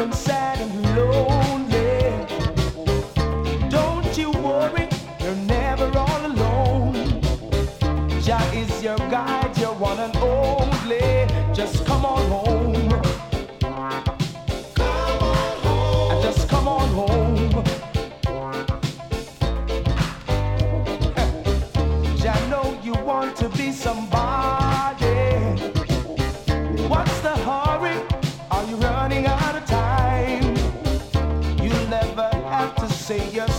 feeling sad and lonely, don't you worry, you're never all alone. Jah is your guide, your one and only. Just come on home. Come on home. Just come on home. Jah know you want to be somebody. What's the hurry? Are you running out of time? You'll never have to say your